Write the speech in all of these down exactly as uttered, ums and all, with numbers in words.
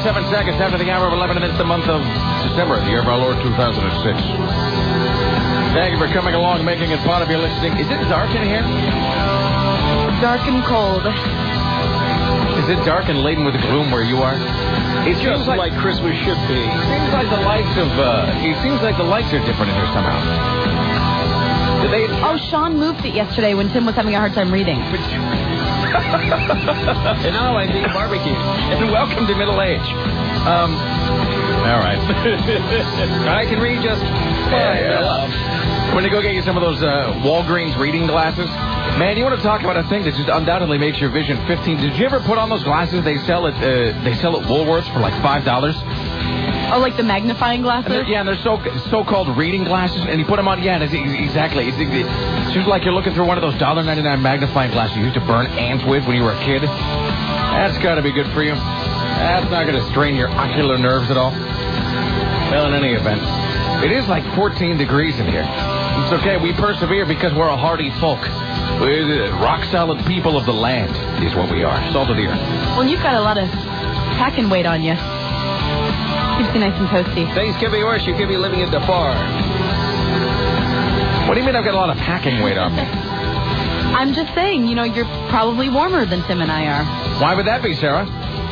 thirty-seven seconds after the hour of eleven, and it's the month of December, the year of our Lord two thousand six. Thank you for coming along, making it part of your listening. Is it dark in here? Dark and cold. Is it dark and laden with gloom where you are? It Just like, like Christmas should be. It seems like the lights of, uh, it seems like the lights are different in here somehow. Did they... Oh, Sean moved it yesterday when Tim was having a hard time reading. And now I'm being barbecued. And welcome to middle age. Um, all right. I can read just fine. Yeah, yeah. I'm going to go get you some of those uh, Walgreens reading glasses. Man, you want to talk about a thing that just undoubtedly makes your vision fifteen. Did you ever put on those glasses they sell at uh, they sell at Woolworths for like five dollars? Oh, like the magnifying glasses? And yeah, and they're so so-called reading glasses, and you put them on. Yeah, and it's, exactly. It's, it's just like you're looking through one of those one dollar ninety-nine magnifying glasses you used to burn ants with when you were a kid. That's got to be good for you. That's not going to strain your ocular nerves at all. Well, in any event, it is like fourteen degrees in here. It's okay. We persevere because we're a hardy folk. We're the rock-solid people of the land is what we are. Salt of the earth. Well, you've got a lot of packing weight on you. Keeps you nice and toasty. Things could be worse. You could be living in Darfur. What do you mean I've got a lot of packing weight on me? I'm just saying, you know, you're probably warmer than Tim and I are. Why would that be, Sarah?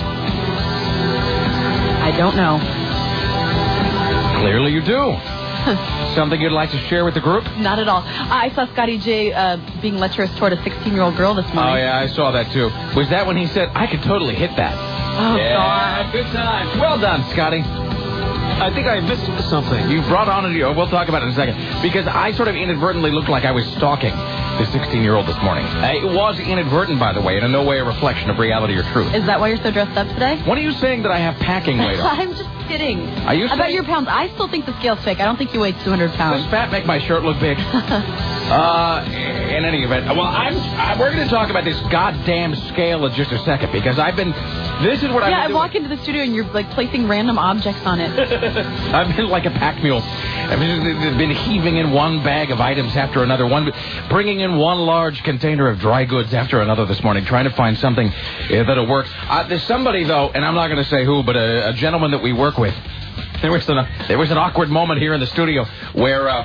I don't know. Clearly you do. Something you'd like to share with the group? Not at all. I saw Scotty J uh, being lecherous toward a sixteen-year-old girl this morning. Oh, yeah, I saw that, too. Was that when he said, I could totally hit that? Oh, yeah, God. Good time. Well done, Scotty. I think I missed something. You brought on it. We'll talk about it in a second. Because I sort of inadvertently looked like I was stalking the sixteen-year-old this morning. Uh, it was inadvertent, by the way, and in no way a reflection of reality or truth. Is that why you're so dressed up today? When are you saying that I have packing weight on? I'm just kidding. Are you About saying... your pounds, I still think the scale's fake. I don't think you weigh two hundred pounds. Does fat make my shirt look big? uh, in any event, well, I'm, I, we're going to talk about this goddamn scale in just a second, because I've been, this is what I've yeah, been I walk into the studio and you're, like, placing random objects on it. I've been like a pack mule. I've been, been heaving in one bag of items after another, one bringing in one large container of dry goods after another this morning, trying to find something uh, that'll work. Uh, there's somebody, though, and I'm not going to say who, but a, a gentleman that we work with. There was, an, there was an awkward moment here in the studio where uh,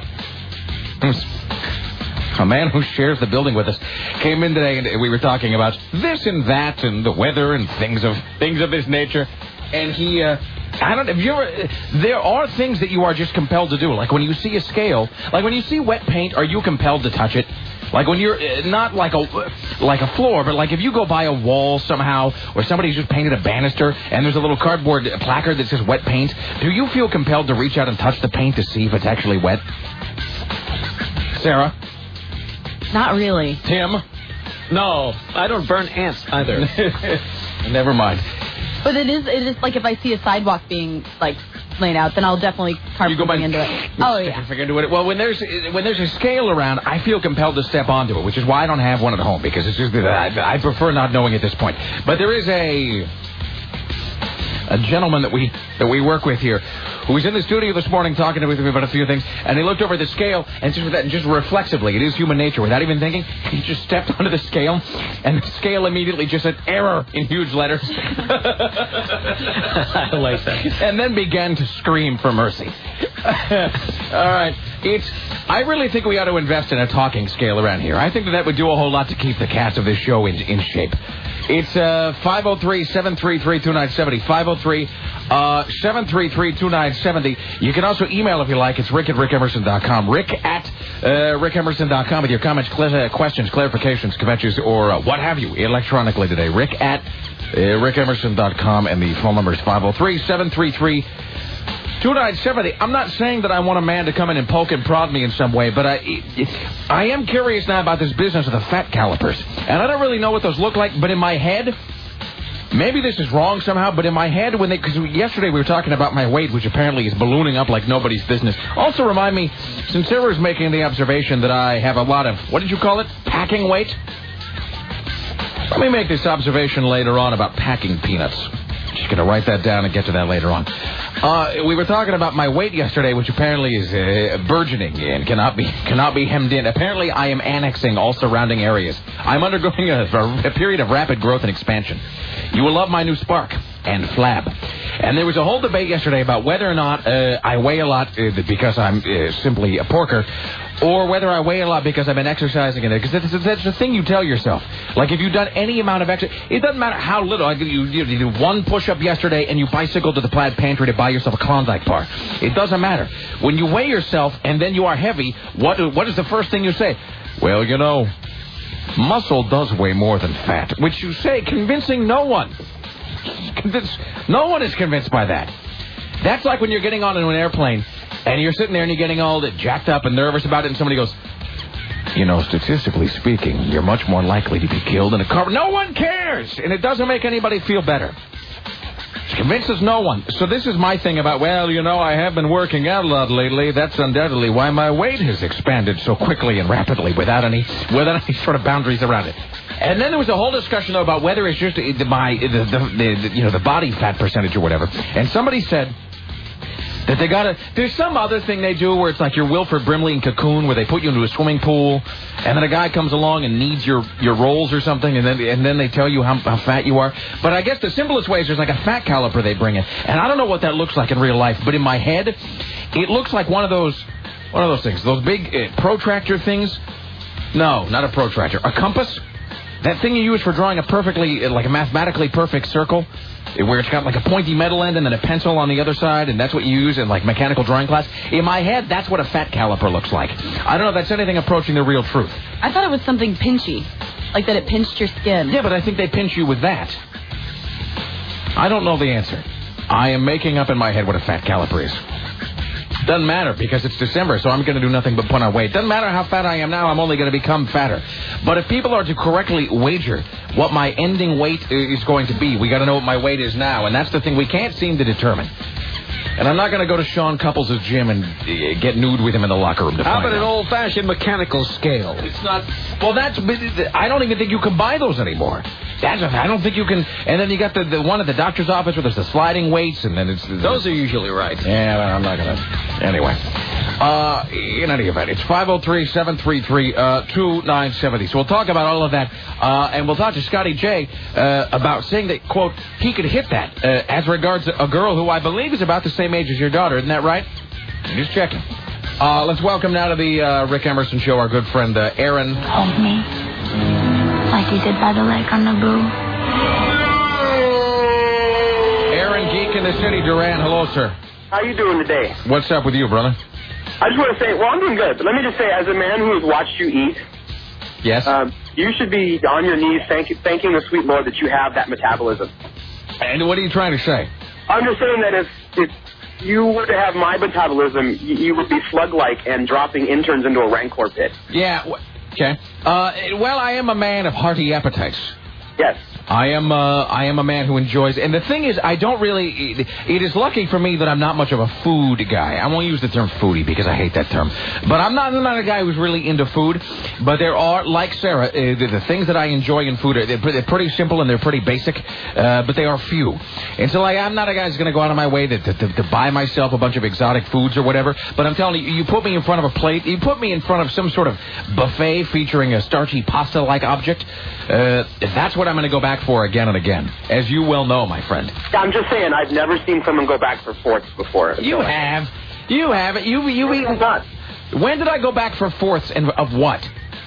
a man who shares the building with us came in today, and we were talking about this and that and the weather and things of things of this nature. And he, uh, I don't know, if you ever, there are things that you are just compelled to do. Like when you see a scale, like when you see wet paint, are you compelled to touch it? Like when you're, uh, not like a like a floor, but like if you go by a wall somehow, or somebody's just painted a banister, and there's a little cardboard placard that says wet paint, do you feel compelled to reach out and touch the paint to see if it's actually wet? Sarah? Not really. Tim? No, I don't burn ants either. Never mind. But it is, it is like if I see a sidewalk being, like, laid out, then I'll definitely carve you go by, into it. Oh, yeah. Into it. Well, when there's when there's a scale around, I feel compelled to step onto it, which is why I don't have one at home, because it's just that I, I prefer not knowing at this point. But there is a a gentleman that we that we work with here who was in the studio this morning talking to me about a few things, and he looked over the scale, and just, just reflexively, it is human nature, without even thinking, he just stepped onto the scale, and the scale immediately just said, error, in huge letters. I like that. And then began to scream for mercy. All right. It's. I really think we ought to invest in a talking scale around here. I think that that would do a whole lot to keep the cast of this show in, in shape. It's uh, five oh three, seven three three, two nine seven oh. five oh three, seven three three, two nine seven oh. You can also email if you like. It's rick at rick emerson dot com. Rick at uh, rick emerson dot com with your comments, cl- uh, questions, clarifications, kvetches, or uh, what have you electronically today. Rick at uh, rick emerson dot com, and the phone number is five oh three, seven three three, two nine seven oh. I'm not saying that I want a man to come in and poke and prod me in some way, but I, it, I am curious now about this business of the fat calipers. And I don't really know what those look like, but in my head, maybe this is wrong somehow, but in my head, when they, because yesterday we were talking about my weight, which apparently is ballooning up like nobody's business. Also remind me, since Sarah was making the observation that I have a lot of, what did you call it, packing weight? Let me make this observation later on about packing peanuts. She's going to write that down and get to that later on. Uh, we were talking about my weight yesterday, which apparently is uh, burgeoning and cannot be cannot be hemmed in. Apparently, I am annexing all surrounding areas. I'm undergoing a, a period of rapid growth and expansion. You will love my new Spark. and flab. And there was a whole debate yesterday about whether or not uh, I weigh a lot uh, because I'm uh, simply a porker, or whether I weigh a lot because I've been exercising. Because that's, that's the thing you tell yourself. Like, if you've done any amount of exercise, it doesn't matter how little. Like, you, you, you did one push-up yesterday and you bicycled to the Plaid Pantry to buy yourself a Klondike bar. It doesn't matter. When you weigh yourself and then you are heavy, what what is the first thing you say? Well, you know, muscle does weigh more than fat, which you say convincing no one. Convince, no one is convinced by that. That's like when you're getting on an airplane and you're sitting there and you're getting all jacked up and nervous about it, and somebody goes, you know, statistically speaking, you're much more likely to be killed in a car. No one cares, and it doesn't make anybody feel better. It convinces no one. So this is my thing about, well, you know, I have been working out a lot lately. That's undoubtedly why my weight has expanded so quickly and rapidly without any without any sort of boundaries around it. And then there was a whole discussion though, about whether it's just my the, the, the, the you know the body fat percentage or whatever. And somebody said that they gotta. There's some other thing they do where it's like your Wilford Brimley and Cocoon, where they put you into a swimming pool, and then a guy comes along and kneads your, your rolls or something, and then and then they tell you how, how fat you are. But I guess the simplest way is there's like a fat caliper they bring in, and I don't know what that looks like in real life, but in my head, it looks like one of those one of those things, those big uh, protractor things. No, not a protractor, a compass. That thing you use for drawing a perfectly, like a mathematically perfect circle, where it's got like a pointy metal end and then a pencil on the other side, and that's what you use in like mechanical drawing class. In my head, that's what a fat caliper looks like. I don't know if that's anything approaching the real truth. I thought it was something pinchy, like that it pinched your skin. Yeah, but I think they pinch you with that. I don't know the answer. I am making up in my head what a fat caliper is. Doesn't matter because it's December, so I'm going to do nothing but put on weight. Doesn't matter how fat I am now, I'm only going to become fatter. But if people are to correctly wager what my ending weight is going to be, we got to know what my weight is now, and that's the thing we can't seem to determine. And I'm not going to go to Shawn Couples' gym and uh, get nude with him in the locker room to How find about out. an old-fashioned mechanical scale? It's not. Well, that's. I don't even think you can buy those anymore. That's. I don't think you can. And then you got the, the one at the doctor's office where there's the sliding weights, and then it's. Those are usually right. Yeah, I'm not gonna. Anyway, uh, in any event, it's five oh three, seven three three, two nine seven oh. So we'll talk about all of that, uh, and we'll talk to Scotty J uh, about saying that, quote, he could hit that uh, as regards a girl who I believe is about the same age as your daughter. Isn't that right? Just checking. Uh, let's welcome now to the uh, Rick Emerson Show our good friend uh, Aaron. Hold me like you did by the lake on Naboo. Aaron, geek in the city, Duran. Hello, sir. How you doing today? What's up with you, brother? I just want to say, well, I'm doing good, but let me just say, as a man who has watched you eat, Yes. um, you should be on your knees thank, thanking the sweet Lord that you have that metabolism. And what are you trying to say? I'm just saying that if, if you were to have my metabolism, you, you would be slug-like and dropping interns into a rancor pit. Yeah. W- okay. Uh, well, I am a man of hearty appetites. Yes. I am uh, I am a man who enjoys, and the thing is, I don't really, it, it is lucky for me that I'm not much of a food guy. I won't use the term foodie because I hate that term. But I'm not, I'm not a guy who's really into food. But there are, like Sarah, uh, the, the things that I enjoy in food, are, they're, they're pretty simple and they're pretty basic, uh, but they are few. And so like, I'm not a guy who's going to go out of my way to, to, to buy myself a bunch of exotic foods or whatever. But I'm telling you, you put me in front of a plate, you put me in front of some sort of buffet featuring a starchy pasta-like object, uh, that's what I'm going to go back for again and again, as you well know, my friend. I'm just saying, I've never seen someone go back for fourths before. You have. You have. You, you eaten. not. When did I go back for fourths and of what?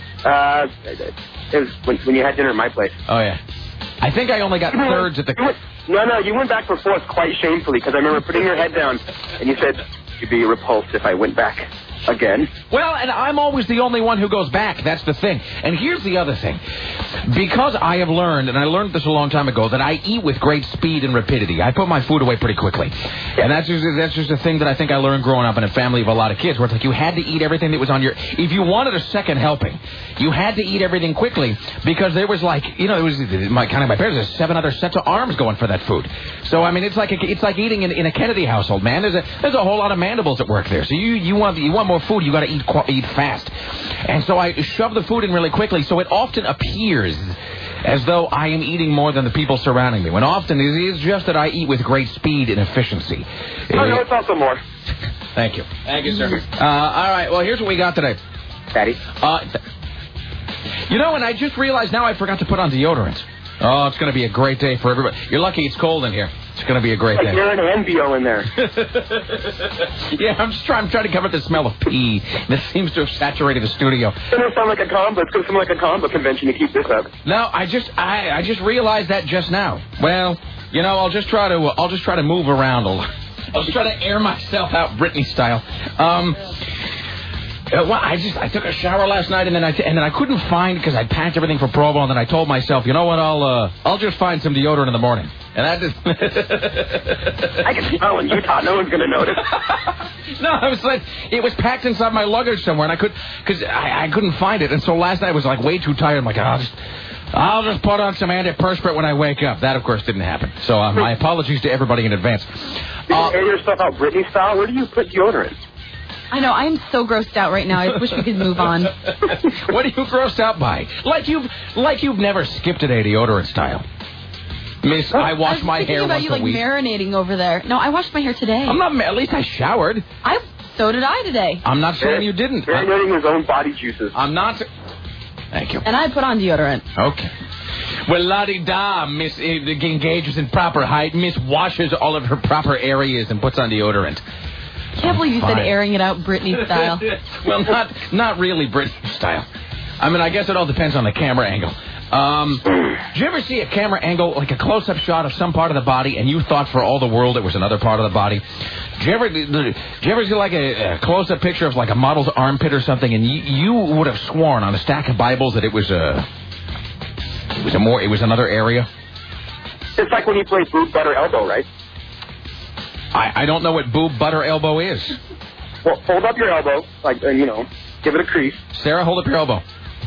Uh, it was when, when you had dinner at my place. Oh, yeah. I think I only got thirds at the... You went, no, no, you went back for fourths quite shamefully, because I remember putting your head down, and you said, you'd be repulsed if I went back again. Well, and I'm always the only one who goes back. That's the thing. And here's the other thing. Because I have learned, and I learned this a long time ago, that I eat with great speed and rapidity. I put my food away pretty quickly. And that's just, that's just a thing that I think I learned growing up in a family of a lot of kids, where it's like you had to eat everything that was on your... If you wanted a second helping, you had to eat everything quickly, because there was like, you know, it was my kind of my parents, there's seven other sets of arms going for that food. So, I mean, it's like a, it's like eating in, in a Kennedy household, man. There's a there's a whole lot of mandibles at work there. So you, you want you want more food, you got to eat eat fast. And so I shove the food in really quickly, so it often appears as though I am eating more than the people surrounding me, when often it is just that I eat with great speed and efficiency. Oh, no, it's also more. Thank you. Thank you, sir. Uh, all right, well, here's what we got today. Daddy? Uh, th- you know, and I just realized now I forgot to put on deodorant. Oh, it's going to be a great day for everybody. You're lucky it's cold in here. It's going to be a great like day. Aaron and B O in there. Yeah, I'm just trying, I'm trying to cover the smell of pee that seems to have saturated the studio. It's going to sound like a combo. It's going to sound like a combo convention to keep this up. No, I just I, I just realized that just now. Well, you know, I'll just try to I'll just try to move around a lot. I'll just try to air myself out Britney style. Um, uh, well, I just I took a shower last night and then I t- and then I couldn't find because I packed everything for Provo and then I told myself, you know what, I'll uh, I'll just find some deodorant in the morning. And that just I can smell in Utah. No one's going to notice. No, I was like, it was packed inside my luggage somewhere, and I could, because I, I couldn't find it, and so last night I was like way too tired. I'm like, I'll just, I'll just put on some antiperspirant when I wake up. That, of course, didn't happen. So uh, my apologies to everybody in advance. You Uh, air yourself out Britney style. Where do you put deodorant? I know, I am so grossed out right now. I wish we could move on. What are you grossed out by? Like you've, like you've never skipped a day deodorant style. Miss, I wash I was my thinking hair about once you a like week. marinating over there. No, I washed my hair today. I'm not. At least I showered. I so did I today. I'm not saying you didn't. I'm, Marinating his own body juices. I'm not. Thank you. And I put on deodorant. Okay. Well, la-di-da, Miss uh, engages in proper height. Miss washes all of her proper areas and puts on deodorant. I can't believe you Fine. said airing it out Britney style. Well, not not really Britney style. I mean, I guess it all depends on the camera angle. Um, did you ever see a camera angle, like a close-up shot of some part of the body, and you thought for all the world it was another part of the body? Did you ever, did you ever see like a, a close-up picture of like a model's armpit or something, and you, you would have sworn on a stack of Bibles that it was a, it was a more, it was another area? It's like when you play boob, butter, elbow, right? I, I don't know what boob, butter, elbow is. Well, hold up your elbow, like, uh, you know, give it a crease. Sarah, hold up your elbow.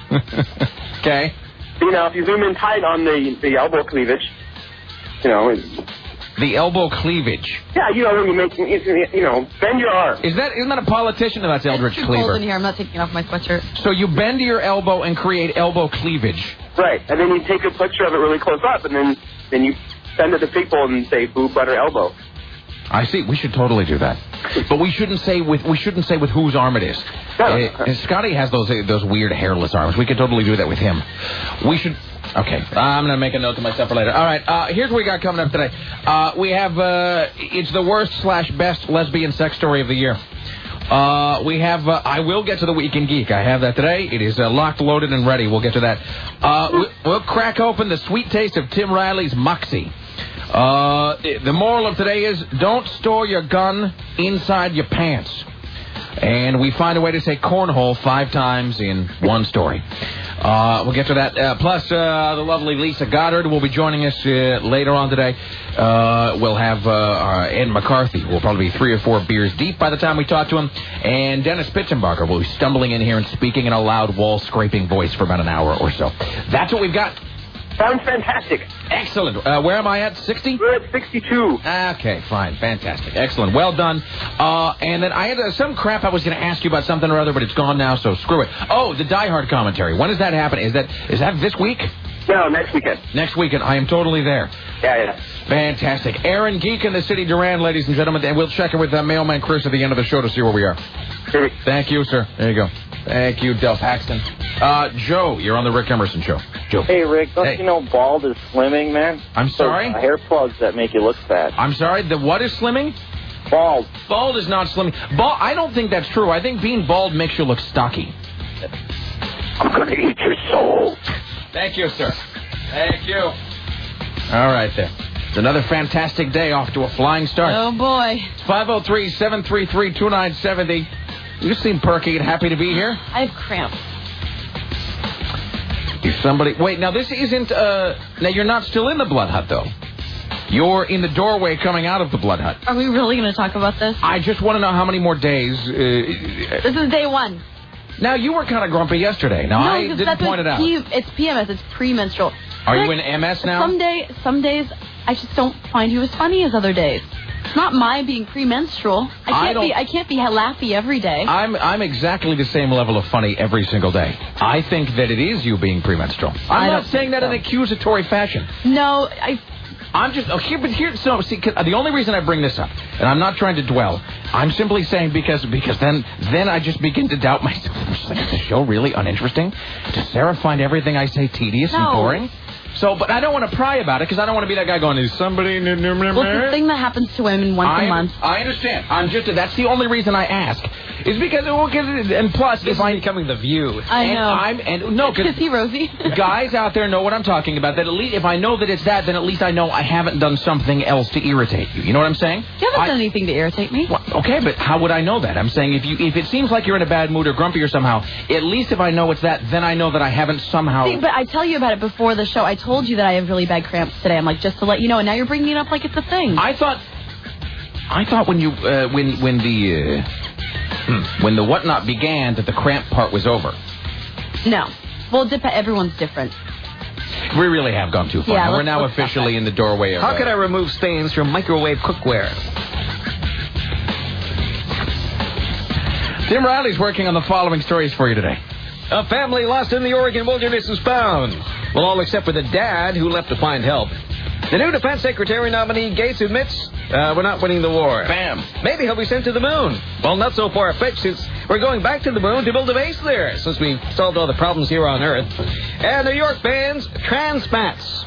Okay. You know, if you zoom in tight on the, the elbow cleavage, you know, it, The elbow cleavage. yeah, you know, when you make, you know, bend your arm. Is that, isn't that a politician? That's Eldridge It's too cold Cleaver. in here. I'm not taking off my sweatshirt. So you bend your elbow and create elbow cleavage. Right, and then you take a picture of it really close up, and then, then you send it to people and say boob, butter, elbow. I see. We should totally do that, but we shouldn't say with we shouldn't say with whose arm it is. No. Uh, and Scotty has those uh, those weird hairless arms. We could totally do that with him. We should. Okay, I'm gonna make a note to myself for later. All right, uh, here's what we got coming up today. Uh, we have uh, it's the worst slash best lesbian sex story of the year. Uh, we have, uh, I will get to the Weekend Geek. I have that today. It is uh, locked, loaded, and ready. We'll get to that. Uh, we, we'll crack open the sweet taste of Tim Riley's Moxie. Uh, the moral of today is don't store your gun inside your pants. And we find a way to say cornhole five times in one story. Uh, we'll get to that. Uh, plus, uh, the lovely Lisa Goddard will be joining us uh, later on today. Uh, we'll have uh, uh, Ed McCarthy, who will probably be three or four beers deep by the time we talk to him. And Dennis Pitzenbarger will be stumbling in here and speaking in a loud, wall-scraping voice for about an hour or so. That's what we've got. Sounds fantastic. Excellent. Uh, where am I at? sixty? We're at sixty-two. Okay, fine. Fantastic. Excellent. Well done. Uh, and then I had uh, some crap I was going to ask you about something or other, but it's gone now, so screw it. Oh, the Die Hard commentary. When does that happen? Is that is that this week? No, next weekend. Next weekend. I am totally there. Yeah, yeah. Fantastic. Aaron Geek in the City Duran, ladies and gentlemen. And we'll check in with uh, Mailman Chris at the end of the show to see where we are. Great. Thank you, sir. There you go. Thank you, Del Paxton. Uh, Joe, you're on the Rick Emerson Show. Joe. Hey, Rick, don't Hey. you know bald is slimming, man? I'm sorry? Those, uh, hair plugs that make you look fat. I'm sorry. The what is slimming? Bald. Bald is not slimming. Bald, I don't think that's true. I think being bald makes you look stocky. I'm going to eat your soul. Thank you, sir. Thank you. All right, there. It's another fantastic day off to a flying start. Oh, boy. five oh three, seven three three, two nine seven oh. You seem perky and happy to be here. I have cramps. If somebody... Wait, now this isn't... Uh, now, you're not still in the Blood Hut, though. You're in the doorway coming out of the Blood Hut. Are we really going to talk about this? I just want to know how many more days... Uh, This is day one. now, you were kind of grumpy yesterday. Now, no, I because didn't that's point what it out. P- it's P M S. It's premenstrual. Are Rick, you in M S now? Some, day, some days, I just don't find you as funny as other days. It's not my being premenstrual. I I can't don't- be. I can't be laughy every day. I'm I'm exactly the same level of funny every single day. I think that it is you being premenstrual. I'm I not don't saying that think in so. an accusatory fashion. no, I. I'm just, oh, here, but here, so, see, 'cause the only reason I bring this up, and I'm not trying to dwell, I'm simply saying because, because then, then I just begin to doubt myself. I'm just like, is the show really uninteresting? Does Sarah find everything I say tedious and No. boring? So, but I don't want to pry about it because I don't want to be that guy going, is somebody... Well, it's the thing that happens to women once I, a month. I understand. I'm just... That's the only reason I ask. Is because... Well, and plus, this if I'm... becoming the view. I and know. I'm, and, no, Is he Rosie? Guys out there know what I'm talking about. That at least, if I know that it's that, then at least I know I haven't done something else to irritate you. You know what I'm saying? You haven't I, done anything to irritate me. Well, okay, but how would I know that? I'm saying if you if it seems like you're in a bad mood or grumpy or somehow, at least if I know it's that, then I know that I haven't somehow... See, but I tell you about it before the show. I told you that I have really bad cramps today. I'm like, just to let you know, and now you're bringing it up like it's a thing. I thought... I thought when you... Uh, when, when the... Uh, hmm, when the whatnot began that the cramp part was over. No. Well, dep- everyone's different. We really have gone too far. Yeah, We're let's- now let's stop officially that. in the doorway of... How uh, can I remove stains from microwave cookware? Tim Riley's working on the following stories for you today. A family lost in the Oregon wilderness is found. Well, all except for the dad who left to find help. The new defense secretary nominee Gates admits uh, we're not winning the war. Bam. Maybe he'll be sent to the moon. Well, not so far-fetched since we're going back to the moon to build a base there since we've solved all the problems here on Earth. And New York bans trans fats.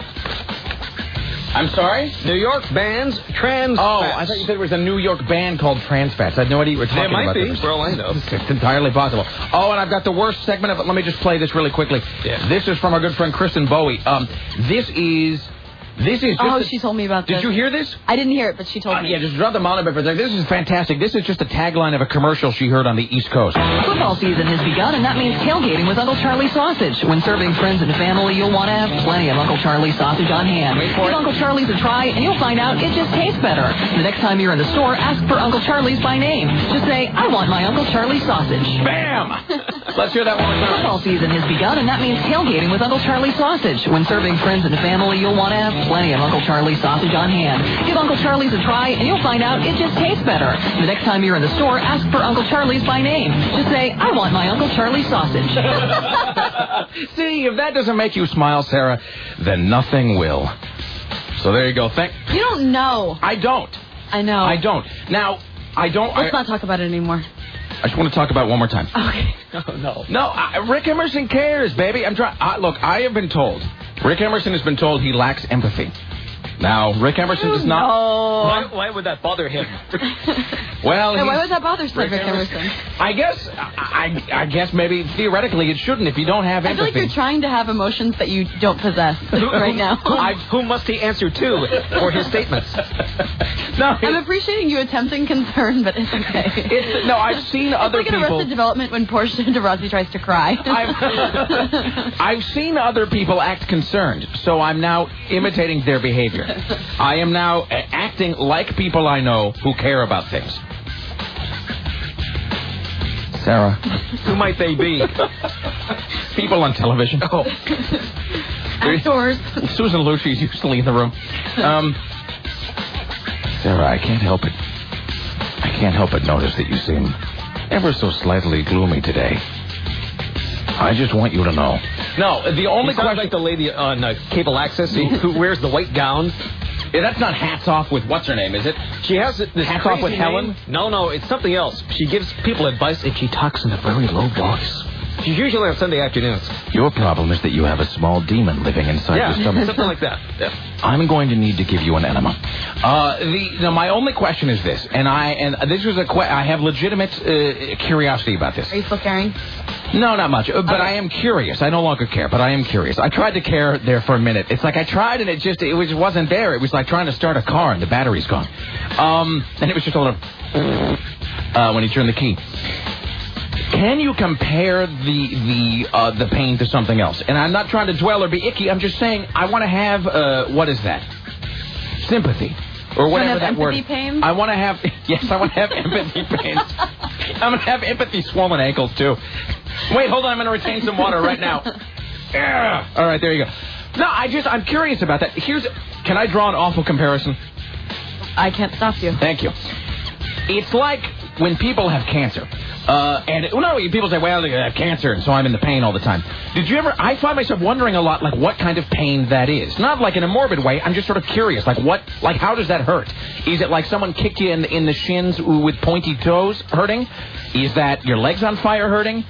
I'm sorry? New York bans trans Oh, fats. I thought you said it was a New York band called Trans Fats. I had no idea you were talking There might about be, this. for all I know. It's entirely possible. Oh, and I've got the worst segment of it. Let me just play this really quickly. Yeah. This is from our good friend Kristen Bowie. Um, this is... This is just Oh, a- she told me about Did this. you hear this? I didn't hear it, but she told Uh, me. yeah, just drop the monitor for a second. This is fantastic. This is just a tagline of a commercial she heard on the East Coast. Football season has begun, and that means tailgating with Uncle Charlie sausage. When serving friends and family, you'll want to have plenty of Uncle Charlie sausage on hand. Wait for Give it. Uncle Charlie's a try, and you'll find out it just tastes better. The next time you're in the store, ask for Uncle Charlie's by name. Just say, I want my Uncle Charlie sausage. Bam! Let's hear that one more time. Football season has begun, and that means tailgating with Uncle Charlie sausage. When serving friends and family, you'll want to have plenty of Uncle Charlie sausage on hand. Give Uncle Charlie's a try, and you'll find out it just tastes better. The next time you're in the store, ask for Uncle Charlie's by name. Just say, I want my Uncle Charlie sausage. See, if that doesn't make you smile, Sarah, then nothing will. So there you go. Thank. You don't know. I don't. I know. I don't. Now, I don't. Let's I, not talk about it anymore. I just want to talk about it one more time. Okay. Oh, no. No, I, Rick Emerson cares, baby. I'm trying. Uh, look, I have been told. Rick Emerson has been told he lacks empathy. Now, Rick Emerson does not. No. Why, why would that bother him? Well, Hey, why he's- would that bother Rick Rick Emerson? I guess. I, I, I guess maybe theoretically it shouldn't if you don't have I feel like empathy. you're trying to have emotions that you don't possess right now. I, who must he answer to for his statements? no, I'm it- appreciating you attempting concern, but it's okay. it's, no, I've seen other it's like in people. Arrested Development when Portia de Rossi tries to cry. I've, I've seen other people act concerned, so I'm now imitating their behavior. I am now uh, acting like people I know who care about things. Sarah. Who might they be? People on television. Oh. Outdoors. Susan Lucci's usually in the room. Um, Sarah, I can't help it. I can't help but notice that you seem ever so slightly gloomy today. I just want you to know. No, the only He sounds question... like the lady on uh, cable access who, who wears the white gown. Yeah, that's not hats off with what's her name, is it? She has this Hats crazy off with name. Helen? No, no, it's something else. She gives people advice and she talks in a very low voice. She's usually on Sunday afternoons. Your problem is that you have a small demon living inside Yeah, your stomach. something like that. Yeah. I'm going to need to give you an enema. Uh, the now, my only question is this, and I and this was a que- I have legitimate uh, curiosity about this. Are you still caring? No, not much, uh, but Okay. I am curious. I no longer care, but I am curious. I tried to care there for a minute. It's like I tried and it just it was wasn't there. It was like trying to start a car and the battery's gone. Um, and it was just a little uh, when you turn the key. Can you compare the the uh, the pain to something else? And I'm not trying to dwell or be icky. I'm just saying I want to have uh, what is that? Sympathy or whatever have that word. empathy pains? I want to have yes, I want to have empathy pains. I'm gonna have empathy swollen ankles too. Wait, hold on. I'm gonna retain some water right now. Yeah. All right, there you go. No, I just I'm curious about that. Here's can I draw an awful comparison? I can't stop you. Thank you. It's like when people have cancer. Uh, and, no, people say, well, they have cancer, and so I'm in the pain all the time. Did you ever, I find myself wondering a lot, like, what kind of pain that is. Not like in a morbid way, I'm just sort of curious, like, what, like, how does that hurt? Is it like someone kicked you in, in the shins with pointy toes hurting? Is that your legs on fire hurting?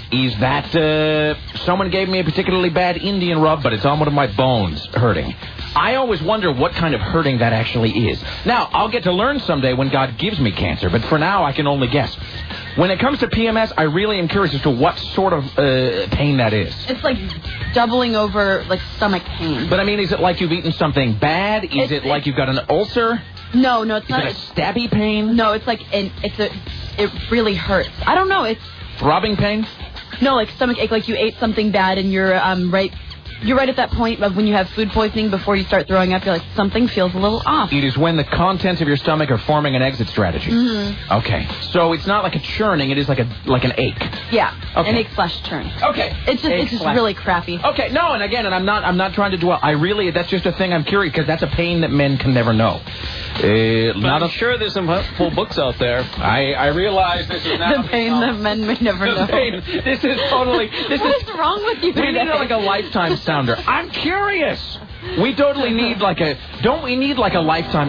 is that uh, someone gave me a particularly bad Indian rub, but it's on one of my bones hurting. I always wonder what kind of hurting that actually is. Now, I'll get to learn someday when God gives me cancer, but for now I can only guess. When it comes to P M S, I really am curious as to what sort of uh, pain that is. It's like doubling over, like, stomach pain. But, I mean, is it like you've eaten something bad? Is It's- it like you've got an ulcer? No, no, it's Is not. it a stabby pain? No, it's like, an, it's a, it really hurts. I don't know, it's, Throbbing pain? no, like stomach ache, like you ate something bad and you're um right, you're right at that point of when you have food poisoning before you start throwing up, you're like, something feels a little off. It is when the contents of your stomach are forming an exit strategy. Mm-hmm. Okay. So it's not like a churning, it is like a like an ache. Yeah, Okay. an ache slash turn. Okay. It's just, Ache it's just slash- really crappy. Okay, no, and again, and I'm not I'm not trying to dwell. I really, that's just a thing I'm curious, because that's a pain that men can never know. Uh, But not I'm a, sure there's some helpful books out there. I, I realize this is now The pain that men may never know. the pain. This is totally, this What is, is wrong with you we today? need like a lifetime sounder. I'm curious. We totally need like a, don't we need like a lifetime?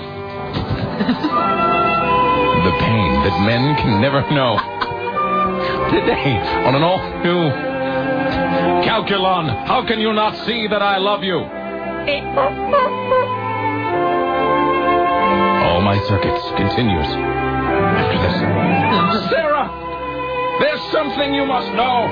The pain that men can never know. Today, on an all-new Calculon, how can you not see that I love you? All my circuits continues after this. Sarah, there's something you must know.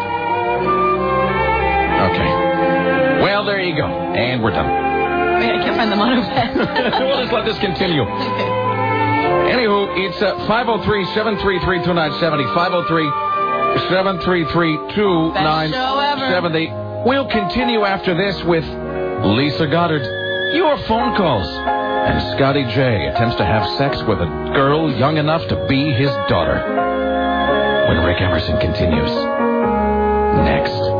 Okay. Well, there you go. And we're done. Wait, I can't find the mono pen. We'll just let this continue. Okay. Anywho, it's uh, five oh three, seven three three, two nine seven oh. five oh three, seven three three, two nine seven oh. We'll continue after this with Lisa Goddard, your phone calls, and Scotty J attempts to have sex with a girl young enough to be his daughter. When Rick Emerson continues. Next.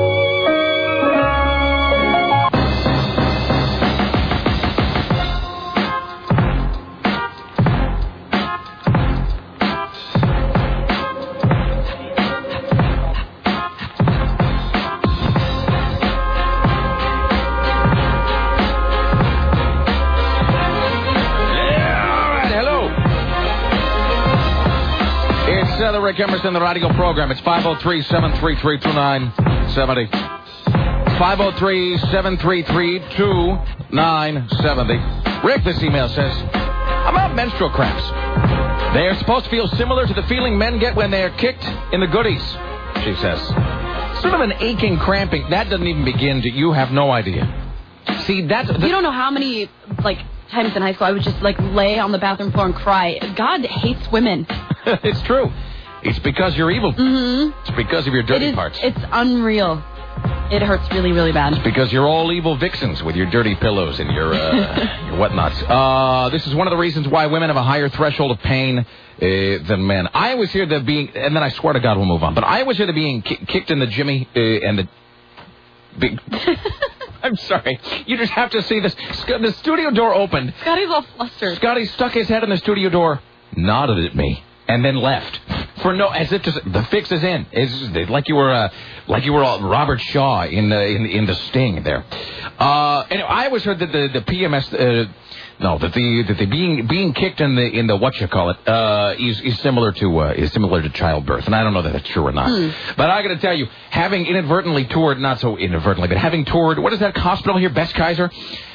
Uh, the Rick Emerson, the radio program. It's five oh three, seven three three, two nine seven oh. five oh three, seven three three, two nine seven oh. Rick, this email says, about menstrual cramps. They are supposed to feel similar to the feeling men get when they are kicked in the goodies, she says. Sort of an aching, cramping. That doesn't even begin to, you have no idea. See, that's... You don't know how many, like, times in high school I would just, like, lay on the bathroom floor and cry. God hates women. It's true. It's because you're evil. Mm-hmm. It's because of your dirty it is, parts. It's unreal. It hurts really, really bad. It's because you're all evil vixens with your dirty pillows and your uh, your whatnots. Uh, this is one of the reasons why women have a higher threshold of pain uh, than men. I always hear the being, and then I swear to God we'll move on, but I always hear the being ki- kicked in the jimmy uh, and the big... I'm sorry. You just have to see this. The studio door opened. Scotty's all flustered. Scotty stuck his head in the studio door, nodded at me, and then left. For no, as if to say, the fix is in. It's like you were, uh, like you were uh, Robert Shaw in the in, in the Sting there. Uh, anyway, I always heard that the the P M S, uh, no, that the that the being being kicked in the in the what you call it uh, is is similar to uh, is similar to childbirth, and I don't know that that's true or not. Hmm. But I got to tell you, having inadvertently toured, not so inadvertently, but having toured, what is that hospital here, Best Kaiser?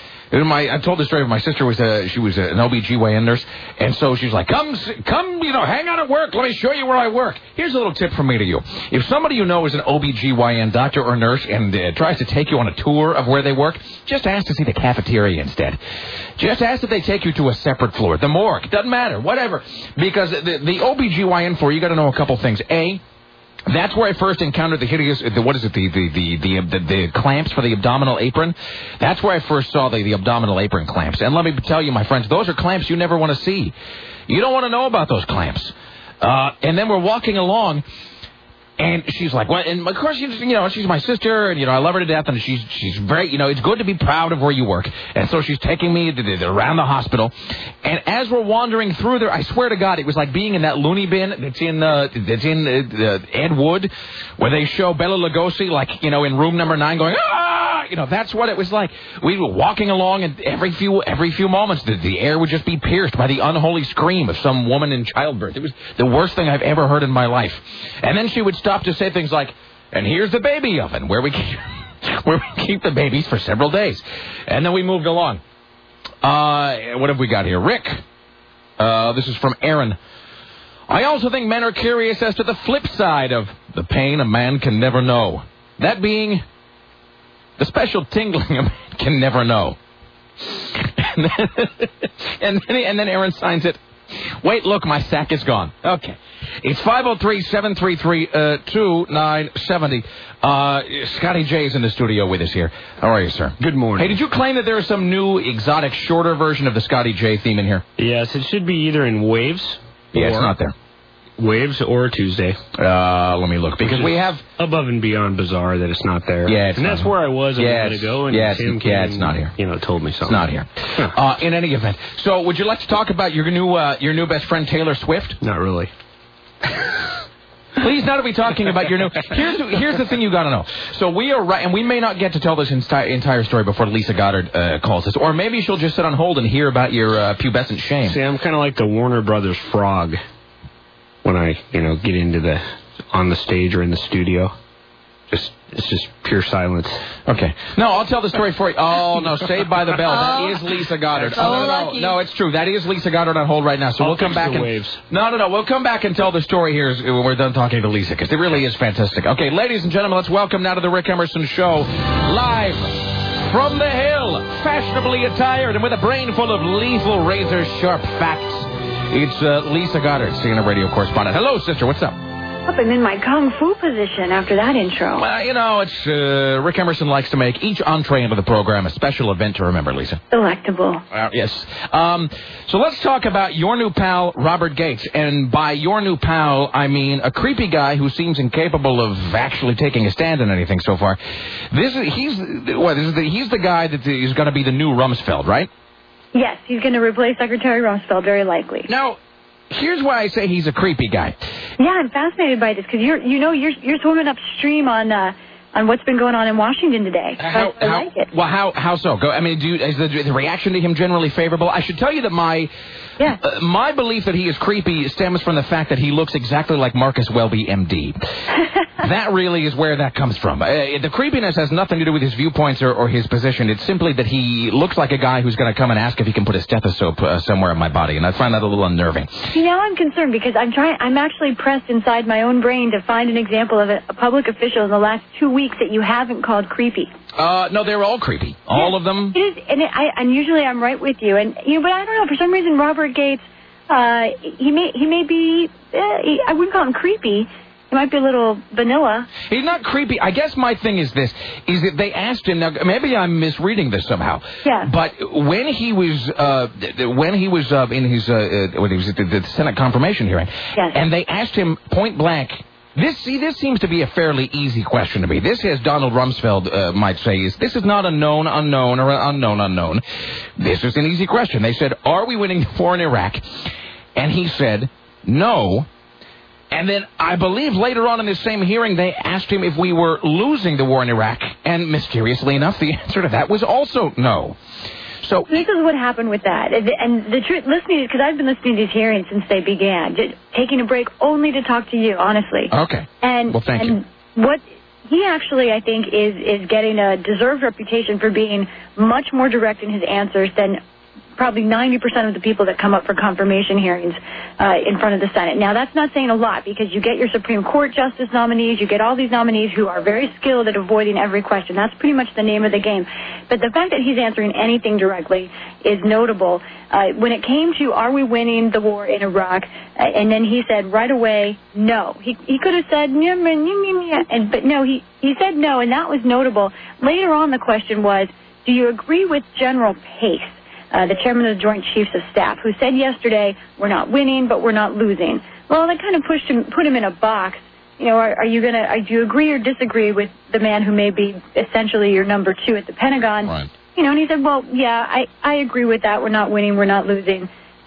My, I told the story of my sister was a, she was an O B G Y N nurse, and so she's like, come, come, you know, hang out at work. Let me show you where I work. Here's a little tip from me to you. If somebody you know is an O B G Y N doctor or nurse and uh, tries to take you on a tour of where they work, just ask to see the cafeteria instead. Just ask that they take you to a separate floor, the morgue. Doesn't matter, whatever. Because the, the O B G Y N floor, you got to know a couple things. A, that's where I first encountered the hideous, the, what is it, the the, the the the the clamps for the abdominal apron. That's where I first saw the, the abdominal apron clamps. And let me tell you, my friends, those are clamps you never want to see. You don't want to know about those clamps. Uh, and then we're walking along, and she's like, well, and of course, she's, you know, she's my sister, and, you know, I love her to death, and she's she's very, you know, it's good to be proud of where you work. And so she's taking me to the, around the hospital, and as we're wandering through there, I swear to God, it was like being in that loony bin that's in, uh, that's in uh, Ed Wood, where they show Bela Lugosi, like, you know, in room number nine going, ah! You know, that's what it was like. We were walking along, and every few every few moments, the, the air would just be pierced by the unholy scream of some woman in childbirth. It was the worst thing I've ever heard in my life. And then she would stop to say things like, And here's the baby oven, where we keep, where we keep the babies for several days. And then we moved along. Uh, what have we got here? Rick. Uh, this is from Aaron. I also think men are curious as to the flip side of the pain a man can never know. That being the special tingling a man can never know. And then, and then, and then Aaron signs it. Wait, look, my sack is gone. Okay. It's five oh three, seven three three, two nine seven oh. Uh, Scotty J's in the studio with us here. How are you, sir? Good morning. Hey, did you claim that there is some new, exotic, shorter version of the Scotty J theme in here? Yes, it should be either in Waves. Yeah, it's not there. Waves or Tuesday. Uh, let me look. Because we have... Above and Beyond bizarre that it's not there. Yeah, it's And not that's here. where I was a yeah, minute ago. And yeah, Tim it's, came yeah, it's not here. You know, told me something. It's not here. Huh. Uh, in any event. So, would you like to talk about your new uh, your new best friend, Taylor Swift? Not really. Please not be talking about your new... Here's, here's the thing you got to know. So we are right, and we may not get to tell this enti- entire story before Lisa Goddard uh, calls us. Or maybe she'll just sit on hold and hear about your uh, pubescent shame. See, I'm kind of like the Warner Brothers frog when I, you know, get into the... on the stage or in the studio. Just It's just pure silence. Okay. No, I'll tell the story for you. Oh, no, Saved by the Bell. That is Lisa Goddard. So oh, no, no, lucky. no, it's true. That is Lisa Goddard on hold right now. So I'll we'll come fix back the and... waves. No, no, no. We'll come back and tell the story here as- when we're done talking to Lisa, because it really is fantastic. Okay, ladies and gentlemen, let's welcome now to the Rick Emerson Show, live from the Hill, fashionably attired and with a brain full of lethal, razor-sharp facts. It's uh, Lisa Goddard, C N N radio correspondent. Hello, sister. What's up? I'm in my kung fu position after that intro. Well, you know, it's uh, Rick Emerson likes to make each entree into the program a special event to remember, Lisa. Delectable. Uh, yes. Um, so let's talk about your new pal, Robert Gates. And by your new pal, I mean a creepy guy who seems incapable of actually taking a stand on anything so far. This is he's what is the, he's the guy that is going to be the new Rumsfeld, right? Yes, he's going to replace Secretary Rumsfeld, very likely. Now, here's why I say he's a creepy guy. Yeah, I'm fascinated by this because you're, you know, you're you're swimming upstream on uh, on what's been going on in Washington today. How, I, I how, like it. Well, how how so? Go. I mean, do is the, the reaction to him generally favorable? I should tell you that my yeah. uh, my belief that he is creepy stems from the fact that he looks exactly like Marcus Welby, M D. That really is where that comes from. Uh, the creepiness has nothing to do with his viewpoints or, or his position. It's simply that he looks like a guy who's going to come and ask if he can put a stethoscope uh, somewhere in my body, and I find that a little unnerving. See, now I'm concerned because I'm trying. I'm actually pressed inside my own brain to find an example of a, a public official in the last two weeks that you haven't called creepy. Uh, no, they're all creepy. All yeah, of them. It is, and, it, I, and usually I'm right with you. And you know, but I don't know. For some reason, Robert Gates, uh, he may he may be. Uh, he, I wouldn't call him creepy. He might be a little vanilla. He's not creepy. I guess my thing is this, is that they asked him, now maybe I'm misreading this somehow, yeah. but when he was, uh, when he was uh, in his, uh, uh, when he was at the, the Senate confirmation hearing, yes. and they asked him point blank, this, see, this seems to be a fairly easy question to me. This, as Donald Rumsfeld uh, might say, is this is not a known unknown or an unknown unknown. This is an easy question. They said, are we winning the war in Iraq? And he said, no. And then I believe later on in this same hearing, they asked him if we were losing the war in Iraq. And mysteriously enough, the answer to that was also no. So this is what happened with that. And the truth, listening, because I've been listening to these hearings since they began, just taking a break only to talk to you, honestly. Okay. And, well, thank and you. What he actually, I think, is, is getting a deserved reputation for being much more direct in his answers than probably ninety percent of the people that come up for confirmation hearings uh, in front of the Senate. Now, that's not saying a lot because you get your Supreme Court justice nominees, you get all these nominees who are very skilled at avoiding every question. That's pretty much the name of the game. But the fact that he's answering anything directly is notable. Uh, when it came to are we winning the war in Iraq, uh, and then he said right away, no. He he could have said, nyah, nyah, nyah, nyah, and, but no, he, he said no, and that was notable. Later on, the question was, do you agree with General Pace? Uh, the chairman of the Joint Chiefs of Staff, who said yesterday, we're not winning, but we're not losing. Well, that kind of pushed him, put him in a box. You know, are, are you going to, do you agree or disagree with the man who may be essentially your number two at the Pentagon? Right. You know, and he said, well, yeah, I, I agree with that. We're not winning, we're not losing. Uh,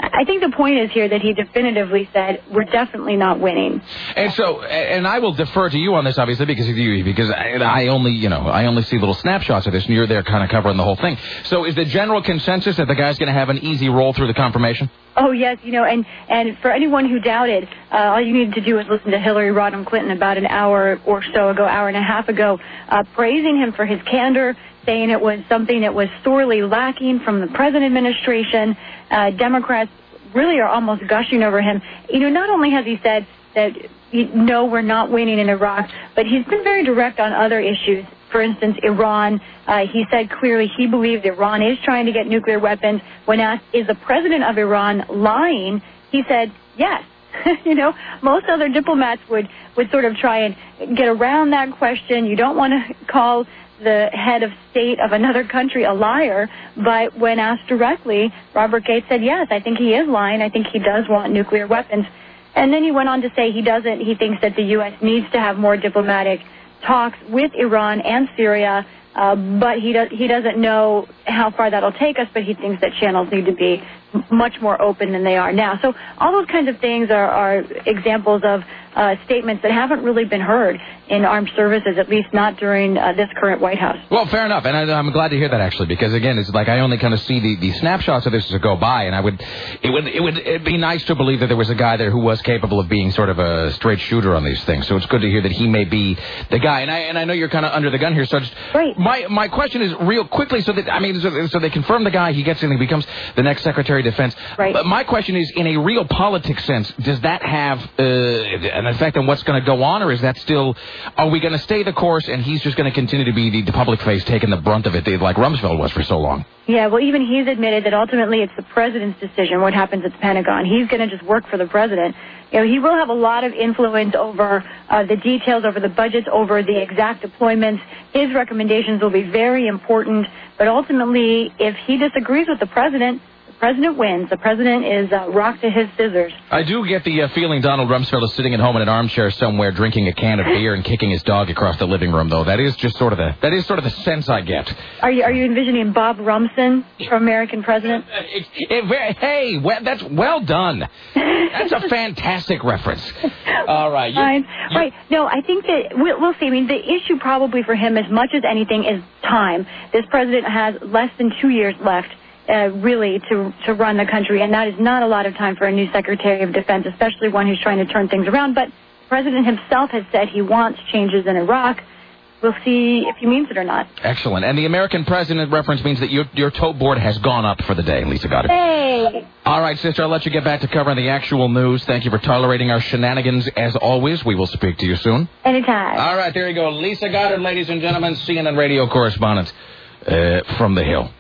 I think the point is here that he definitively said, we're definitely not winning. And so, and I will defer to you on this, obviously, because of you, because I, I only, you know, I only see little snapshots of this, and you're there kind of covering the whole thing. So is the general consensus that the guy's going to have an easy roll through the confirmation? Oh, yes, you know, and, and for anyone who doubted, uh, all you needed to do was listen to Hillary Rodham Clinton about an hour or so ago, hour and a half ago, uh, praising him for his candor, saying it was something that was sorely lacking from the present administration. Uh, Democrats really are almost gushing over him. You know, not only has he said that, no, we're not winning in Iraq, but he's been very direct on other issues. For instance, Iran. Uh, he said clearly he believes Iran is trying to get nuclear weapons. When asked, is the president of Iran lying, he said, yes. You know, most other diplomats would, would sort of try and get around that question. You don't want to call the head of state of another country a liar, but when asked directly, Robert Gates said, yes, I think he is lying. I think he does want nuclear weapons. And then he went on to say he doesn't, he thinks that the U S needs to have more diplomatic talks with Iran and Syria, uh, but he, does, he doesn't know how far that'll take us, but he thinks that channels need to be much more open than they are now. So all those kinds of things are, are examples of uh, statements that haven't really been heard in armed services, at least not during uh, this current White House. Well, fair enough, and I, I'm glad to hear that, actually, because, again, it's like I only kind of see the, the snapshots of this as it go by, and I would, it would it would it'd be nice to believe that there was a guy there who was capable of being sort of a straight shooter on these things, so it's good to hear that he may be the guy, and I and I know you're kind of under the gun here, so just, right. my, my question is real quickly, so that, I mean, so, so they confirm the guy, he gets in, he becomes the next Secretary of Defense. Right. But my question is, in a real politics sense, does that have uh, an effect on what's going to go on, or is that still, are we going to stay the course and he's just going to continue to be the, the public face taking the brunt of it like Rumsfeld was for so long? Yeah, well, even he's admitted that ultimately it's the president's decision what happens at the Pentagon. He's going to just work for the president. You know, he will have a lot of influence over uh, the details, over the budgets, over the exact deployments. His recommendations will be very important, but ultimately, if he disagrees with the president, the president wins. The president is uh, rock to his scissors. I do get the uh, feeling Donald Rumsfeld is sitting at home in an armchair somewhere, drinking a can of beer and kicking his dog across the living room. Though that is just sort of the that is sort of the sense I get. Are you are you envisioning Bob Rumson for American president? It, it, hey, well, that's well done. That's a fantastic reference. All right, you, Fine. You, right. No, I think that we'll, we'll see. I mean, the issue probably for him, as much as anything, is time. This president has less than two years left. Uh, really, to to run the country, and that is not a lot of time for a new Secretary of Defense, especially one who's trying to turn things around. But the president himself has said he wants changes in Iraq. We'll see if he means it or not. Excellent. And the American president reference means that your your tote board has gone up for the day, Lisa Goddard. Hey! All right, sister, I'll let you get back to covering the actual news. Thank you for tolerating our shenanigans, as always. We will speak to you soon. Anytime. All right, there you go. Lisa Goddard, ladies and gentlemen, C N N radio correspondent uh, from the Hill.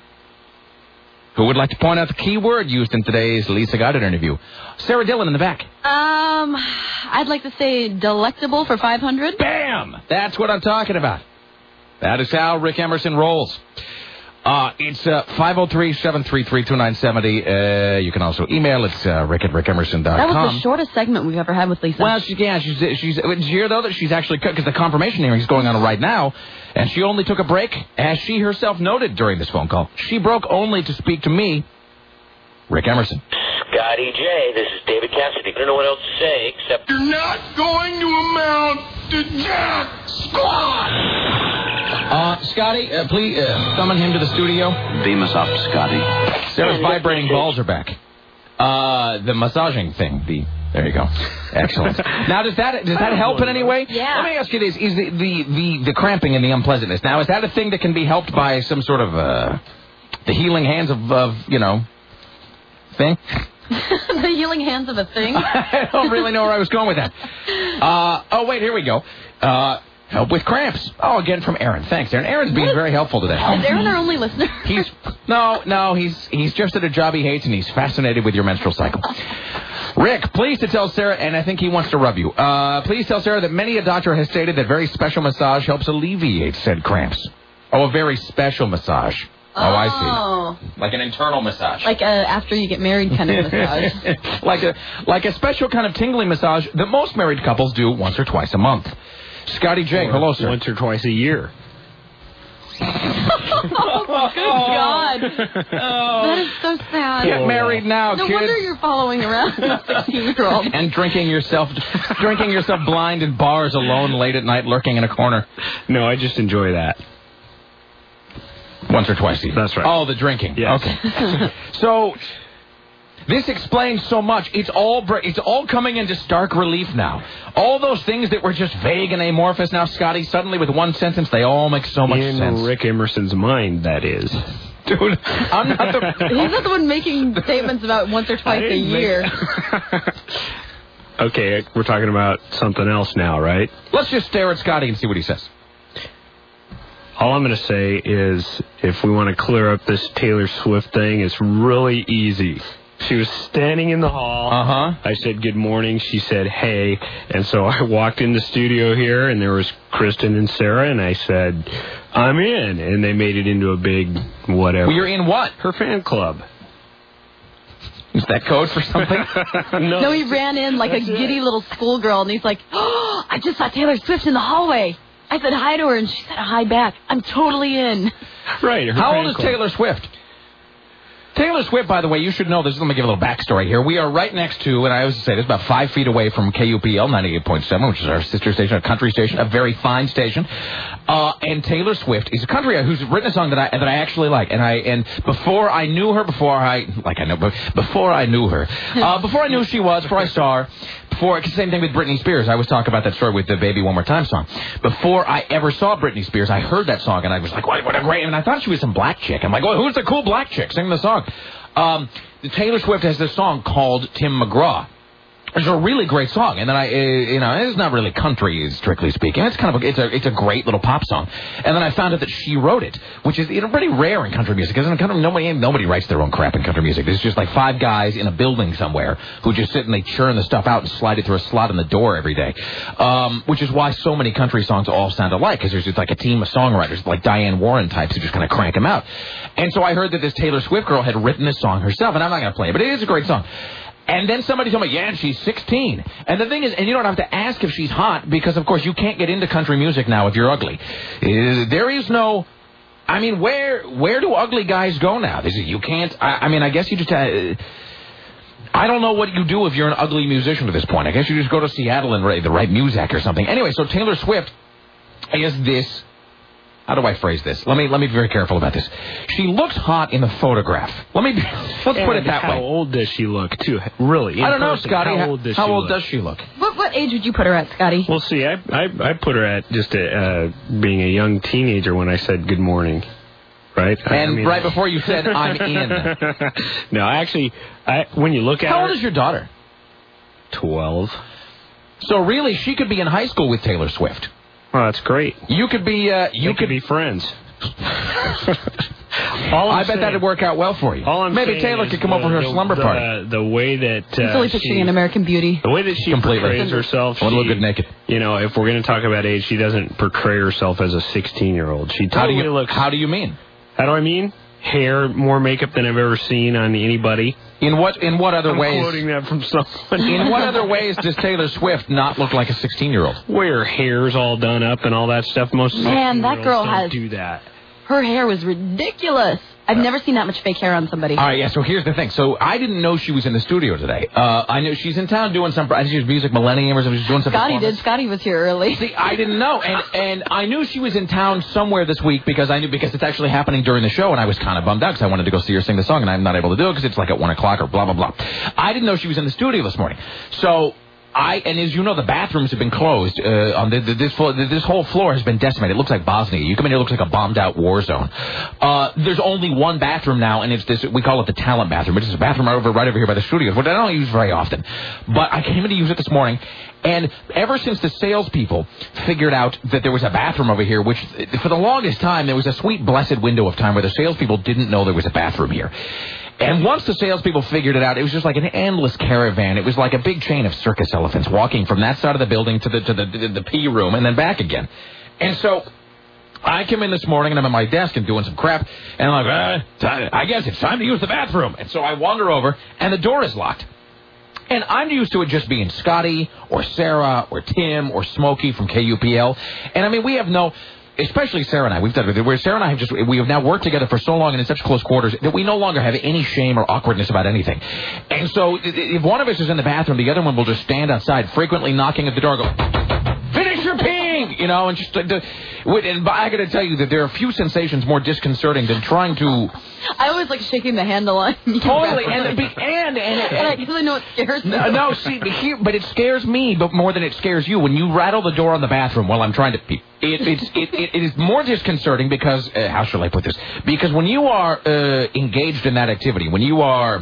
Who would like to point out the key word used in today's Lisa Goddard interview? Sarah Dillon in the back. Um, I'd like to say delectable for five hundred. Bam! That's what I'm talking about. That is how Rick Emerson rolls. Uh, it's uh, five oh three, seven three three, two nine seven oh. Uh, you can also email. It's uh, rick at rick emerson dot com. That was the shortest segment we've ever had with Lisa. Well, she, yeah, she's, she's, did you hear, though, that she's actually, because the confirmation hearing is going on right now, and she only took a break, as she herself noted during this phone call. She broke only to speak to me, Rick Emerson. Scotty J, this is David Cassidy. I don't know what else to say except... You're not going to amount to jack squat! Uh, Scotty, uh, please uh, summon him to the studio. Beam us up, Scotty. Sarah's vibrating balls are back. Uh, the massaging thing. The there you go. Excellent. Now, does that does that help in any way? Yeah. Let me ask you this: is the the the, the cramping and the unpleasantness now, is that a thing that can be helped by some sort of uh, the healing hands of, of you know thing? The healing hands of a thing. I don't really know where I was going with that. Uh, oh wait, here we go. Uh, Help with cramps. Oh, again from Aaron. Thanks, Aaron. Aaron's being very helpful today. Is Aaron our only listener? He's no, no. He's he's just at a job he hates, and he's fascinated with your menstrual cycle. Rick, please to tell Sarah, and I think he wants to rub you. Uh, please tell Sarah that many a doctor has stated that very special massage helps alleviate said cramps. Oh, a very special massage. Oh, oh, I see. Like an internal massage. Like a after you get married kind of massage. like a like a special kind of tingling massage that most married couples do once or twice a month. Scotty J, or hello, sir. Once or twice a year. Oh, good God. Oh. That is so sad. Get married now, no kids. wonder you're following around a sixteen-year-old. And drinking yourself, drinking yourself blind in bars alone late at night, lurking in a corner. No, I just enjoy that. Once or twice a year. That's right. Oh, the drinking. Yes. Okay. So, this explains so much. It's all br- it's all coming into stark relief now. All those things that were just vague and amorphous now, Scotty, suddenly with one sentence, they all make so much in sense. In Rick Emerson's mind, that is. Dude, I'm not the... He's not the one making statements about once or twice a year. Make... Okay, we're talking about something else now, right? Let's just stare at Scotty and see what he says. All I'm going to say is, if we want to clear up this Taylor Swift thing, it's really easy. She was standing in the hall. Uh-huh. I said, good morning. She said, hey. And so I walked in the studio here, and there was Kristen and Sarah, and I said, I'm in. And they made it into a big whatever. Well, you're in what? Her fan club. Is that code for something? no. No, he ran in like a giddy little schoolgirl, and he's like, oh, I just saw Taylor Swift in the hallway. I said hi to her, and she said hi back. I'm totally in. Right. How old is club. Taylor Swift? Taylor Swift, by the way, you should know this. Let me give a little backstory here. We are right next to, and I always say this, about five feet away from K U P L ninety-eight point seven, which is our sister station, a country station, a very fine station. Uh, and Taylor Swift is a country who's written a song that I that I actually like. And I and before I knew her, before I like I know, but before I knew her, uh, before I knew who she was, before I saw her. Before, same thing with Britney Spears. I always talk about that story with the Baby One More Time song. Before I ever saw Britney Spears, I heard that song, and I was like, what, what a great... And I thought she was some black chick. I'm like, well, who's the cool black chick singing the song? Um, Taylor Swift has this song called Tim McGraw. It's a really great song, and then I, uh, you know, it's not really country, strictly speaking. It's kind of, a, it's a, it's a great little pop song. And then I found out that she wrote it, which is, you know, pretty rare in country music. Because in country, nobody, nobody writes their own crap in country music. There's just like five guys in a building somewhere who just sit and they churn the stuff out and slide it through a slot in the door every day. Um, which is why so many country songs all sound alike, because there's just like a team of songwriters, like Diane Warren types, who just kind of crank them out. And so I heard that this Taylor Swift girl had written this song herself, and I'm not going to play it, but it is a great song. And then somebody told me, yeah, and she's sixteen. And the thing is, and you don't have to ask if she's hot, because, of course, you can't get into country music now if you're ugly. Uh, there is no... I mean, where where do ugly guys go now? This is, you can't... I, I mean, I guess you just... Uh, I don't know what you do if you're an ugly musician at this point. I guess you just go to Seattle and write the right Muzak or something. Anyway, so Taylor Swift is this... How do I phrase this? Let me let me be very careful about this. She looks hot in the photograph. Let me let's and put it that how way. How old does she look, too? Really? I don't know, person, Scotty. How old does how she old look? does she look? What what age would you put her at, Scotty? Well, see, I I, I put her at just a, uh, being a young teenager when I said good morning. Right? And I mean, right before you said, I'm in. No, actually, I, when you look at How her... old is your daughter? twelve. So really, she could be in high school with Taylor Swift. Oh, that's great. You could be... Uh, you they could could be friends. All I I'm bet saying, that'd work out well for you. All I'm Maybe Taylor is could come the, over for her the, slumber the, party. The way that... Uh, I'm totally picturing an American Beauty. The way that she Completely. portrays herself... I want to look she- good naked. You know, if we're going to talk about age, she doesn't portray herself as a sixteen-year-old. She How do totally you looks... How do you mean? How do I mean? Hair, more makeup than I've ever seen on anybody. In what in what other I'm ways? quoting that from someone. In what other ways does Taylor Swift not look like a sixteen-year-old? Where her hair's all done up and all that stuff. Most Man, that girl don't has- do that. Her hair was ridiculous. I've never seen that much fake hair on somebody. All right, yeah, so here's the thing. So I didn't know she was in the studio today. Uh, I knew she's in town doing some, I think she was Music Millennium or something. She's doing some Scotty performance. did. Scotty was here early. See, I didn't know, and and I knew she was in town somewhere this week because I knew because it's actually happening during the show, and I was kind of bummed out because I wanted to go see her sing the song, and I'm not able to do it because it's like at one o'clock or blah blah blah. I didn't know she was in the studio this morning, so. I and as you know, the bathrooms have been closed. Uh, on the, the, this floor, this whole floor has been decimated. It looks like Bosnia. You come in here, it looks like a bombed-out war zone. Uh, there's only one bathroom now, and it's this. We call it the talent bathroom. It's a bathroom right over right over here by the studios, which I don't use very often. But I came in to use it this morning, and ever since the salespeople figured out that there was a bathroom over here, which for the longest time there was a sweet blessed window of time where the salespeople didn't know there was a bathroom here. And once the salespeople figured it out, it was just like an endless caravan. It was like a big chain of circus elephants walking from that side of the building to the to the, the, the pee room and then back again. And so I come in this morning and I'm at my desk and doing some crap, and I'm like, uh, I guess it's time to use the bathroom. And so I wander over, and the door is locked. And I'm used to it just being Scotty or Sarah or Tim or Smokey from K U P L. And I mean, we have no... especially Sarah and I, we've done it, where Sarah and I have just, we have now worked together for so long and in such close quarters that we no longer have any shame or awkwardness about anything. And so if one of us is in the bathroom, the other one will just stand outside, frequently knocking at the door, and go, finish your peeing, you know, and just, uh, and I got to tell you that there are few sensations more disconcerting than trying to... I always like shaking the handle on you. Totally, and, and, and, and, and I really know it scares me. No, no see, here, but it scares me, but more than it scares you. When you rattle the door on the bathroom while I'm trying to pee, it, it's, it, it, it is more disconcerting because, uh, how shall I put this? Because when you are uh, engaged in that activity, when you are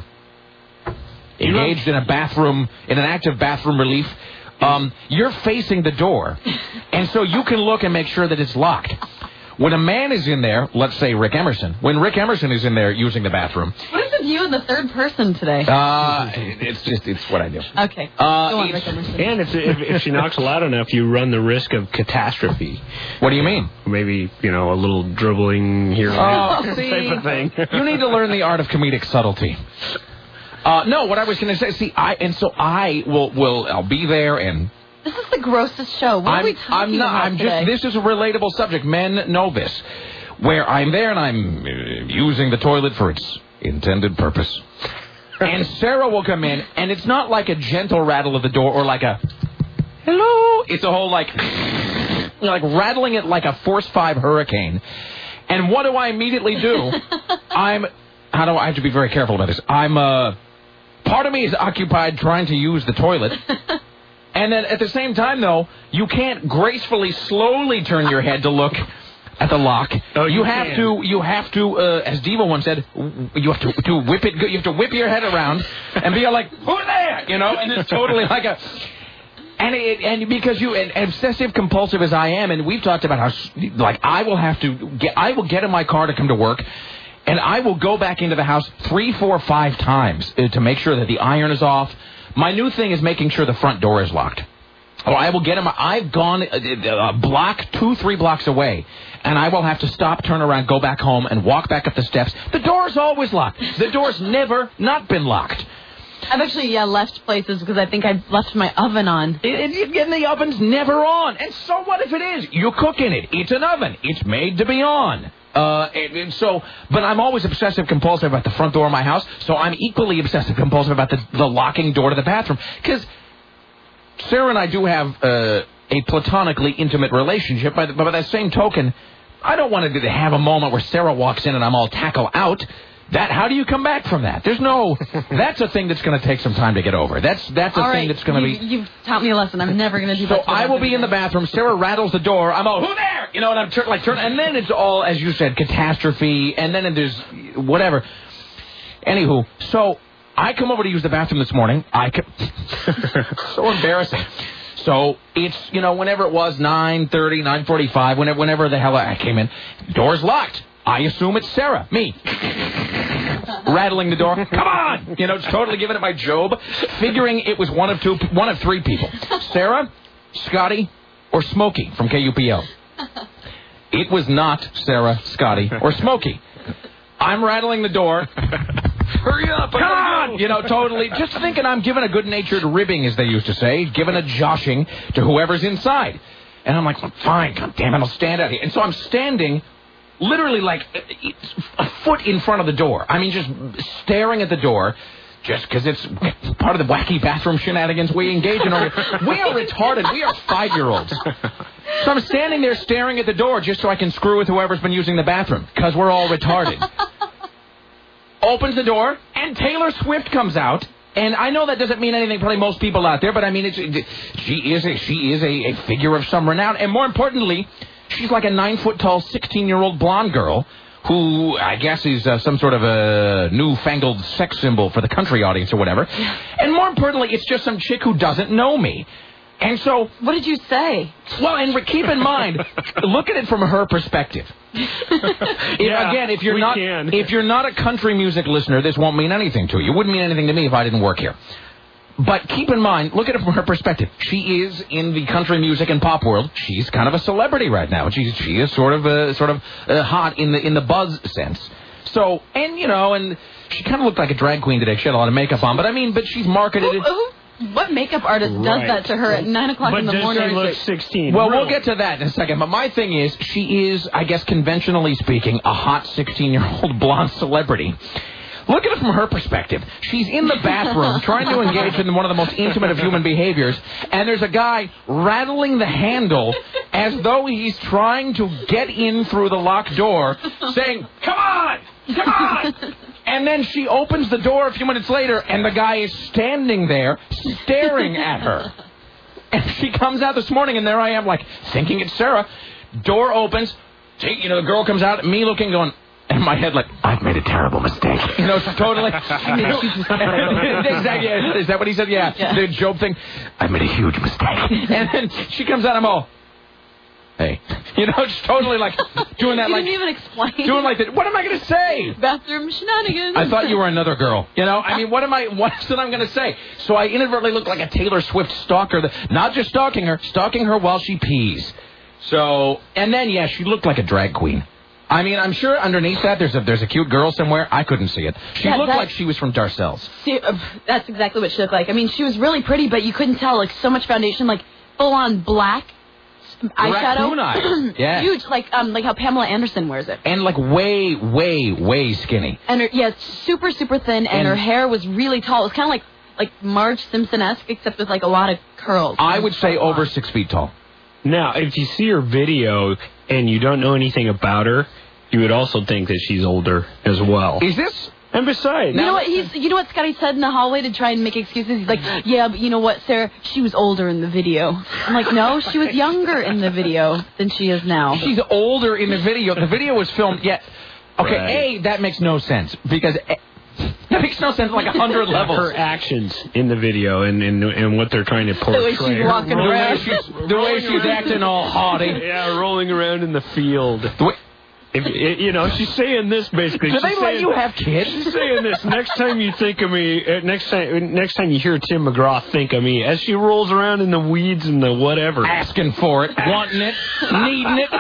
engaged in a bathroom, in an active bathroom relief, um, you're facing the door, and so you can look and make sure that it's locked. When a man is in there, let's say Rick Emerson, when Rick Emerson is in there using the bathroom... What is with you and the third person today? Uh, it's just, it's what I do. Okay. Uh, Go on, Rick Emerson. And if, if, if she knocks loud enough, you run the risk of catastrophe. What do you mean? Maybe, you know, a little dribbling here and oh, there type of thing. You need to learn the art of comedic subtlety. Uh, no, what I was going to say, see, I, and so I will, will, I'll be there and... This is the grossest show. What I'm, are we talking I'm not, about I'm today? just, this is a relatable subject. Men know this. Where I'm there and I'm uh, using the toilet for its intended purpose. And Sarah will come in, and it's not like a gentle rattle of the door or like a, hello. It's a whole like, like rattling it like a Force five hurricane. And what do I immediately do? I'm, how do I, I have to be very careful about this. I'm, uh, part of me is occupied trying to use the toilet. And then at the same time, though, you can't gracefully, slowly turn your head to look at the lock. Oh, you, you have can. to, you have to, uh, as Diva once said, you have to, to whip it, you have to whip your head around and be like, who's there? You know, and it's totally like a, and it, and because you, and obsessive compulsive as I am, and we've talked about how, like, I will have to get, I will get in my car to come to work, and I will go back into the house three, four, five times uh, to make sure that the iron is off. My new thing is making sure the front door is locked. Oh, I will get him. I've gone a, a block, two, three blocks away, and I will have to stop, turn around, go back home, and walk back up the steps. The door's always locked. The door's never not been locked. I've actually, yeah, left places because I think I've left my oven on. It, it, and the oven's never on. And so what if it is? You cook in it. It's an oven. It's made to be on. Uh, and, and so, but I'm always obsessive compulsive about the front door of my house, so I'm equally obsessive compulsive about the, the locking door to the bathroom. Because Sarah and I do have uh, a platonically intimate relationship, but by, by that same token, I don't want to have a moment where Sarah walks in and I'm all tackle out. That, how do you come back from that? There's no, that's a thing that's going to take some time to get over. That's that's a all thing right, that's going to you, be... You've taught me a lesson. I'm never going to do So that. I will be in the bathroom, Sarah rattles the door, I'm all, who there? You know, and I'm tur- like, turn, and then it's all, as you said, catastrophe, and then there's whatever. Anywho, so I come over to use the bathroom this morning. I co- So embarrassing. So it's, you know, whenever it was, nine thirty, nine forty-five, whenever, whenever the hell I came in, door's locked. I assume it's Sarah, me, rattling the door. Come on, you know, it's totally giving it my Job, figuring it was one of two, one of three people: Sarah, Scotty, or Smokey from K U P L. It was not Sarah, Scotty, or Smokey. I'm rattling the door. Hurry up! Come on! Go. You know, totally. Just thinking I'm giving a good-natured ribbing, as they used to say, giving a joshing to whoever's inside. And I'm like, fine, God damn it, I'll stand out here. And so I'm standing. Literally like a foot in front of the door. I mean, just staring at the door, just because it's part of the wacky bathroom shenanigans we engage in. We are retarded. We are five-year-olds. So I'm standing there staring at the door just so I can screw with whoever's been using the bathroom, because we're all retarded. Opens the door, and Taylor Swift comes out. And I know that doesn't mean anything, probably most people out there, but I mean, it's, it, she is a, she is a, a figure of some renown. And more importantly, she's like a nine-foot-tall, sixteen-year-old blonde girl who I guess is uh, some sort of a newfangled sex symbol for the country audience or whatever. And more importantly, it's just some chick who doesn't know me. And so... What did you say? Well, and keep in mind, look at it from her perspective. if, yeah, again, if you're not can. if you're not a country music listener, this won't mean anything to you. It wouldn't mean anything to me if I didn't work here. But keep in mind, look at it from her perspective. She is in the country music and pop world. She's kind of a celebrity right now. She's she is sort of uh, sort of uh, hot in the in the buzz sense. So, and you know, and she kind of looked like a drag queen today. She had a lot of makeup on, but I mean, but she's marketed Who, it. who, What makeup artist does Right. that to her at nine o'clock But in the does morning? she look sixteen? Well, Really? we'll get to that in a second. But my thing is, she is, I guess, conventionally speaking, a hot sixteen-year-old blonde celebrity. Look at it from her perspective. She's in the bathroom trying to engage in one of the most intimate of human behaviors, and there's a guy rattling the handle as though he's trying to get in through the locked door, saying, "Come on! Come on!" And then she opens the door a few minutes later, and the guy is standing there staring at her. And she comes out this morning, and there I am, like, thinking it's Sarah. Door opens. See, you know, the girl comes out, me looking, going... in my head, like, I've made a terrible mistake. You know, it's totally... exactly. Is that what he said? Yeah. yeah. The Job thing. I made a huge mistake. And then she comes out, I'm all... Hey. You know, it's totally like doing that you like... didn't even explain. Doing like that. What am I going to say? Bathroom shenanigans. I thought you were another girl. You know, I mean, what am I... What's that I'm going to say? So I inadvertently look like a Taylor Swift stalker. That, not just stalking her, stalking her while she pees. So... And then, yeah, she looked like a drag queen. I mean, I'm sure underneath that there's a there's a cute girl somewhere. I couldn't see it. She Yeah, looked that- like she was from Darcelle's. See, uh, that's exactly what she looked like. I mean, she was really pretty, but you couldn't tell. Like, so much foundation, like, full-on black eyeshadow. Raccoon eyes. Yeah. Huge, like um, like how Pamela Anderson wears it. And like way, way, way skinny. And her, yeah, super, super thin, and, And- her hair was really tall. It was kind of like like Marge Simpson-esque, except with like a lot of curls. I would say over six feet tall. Now, if you see her video and you don't know anything about her, you would also think that she's older as well. Is this? And besides... You know what he's? You know what Scotty said in the hallway to try and make excuses. He's like, "Yeah, but you know what, Sarah? She was older in the video." I'm like, "No, she was younger in the video than she is now." She's older in the video. The video was filmed yet. Okay, Right. A, that makes no sense because A, that makes no sense like a hundred levels. Her actions in the video and, and, and what they're trying to portray. way she's walking the way around. she's, the way she's acting all haughty. Yeah, rolling around in the field. The way, If, it, you know, she's saying this basically. do she's they let saying, you have kids? She's saying this. Next time you think of me, uh, next time, next time you hear Tim McGraw, think of me as she rolls around in the weeds and the whatever, Asking for it, wanting it, needing it.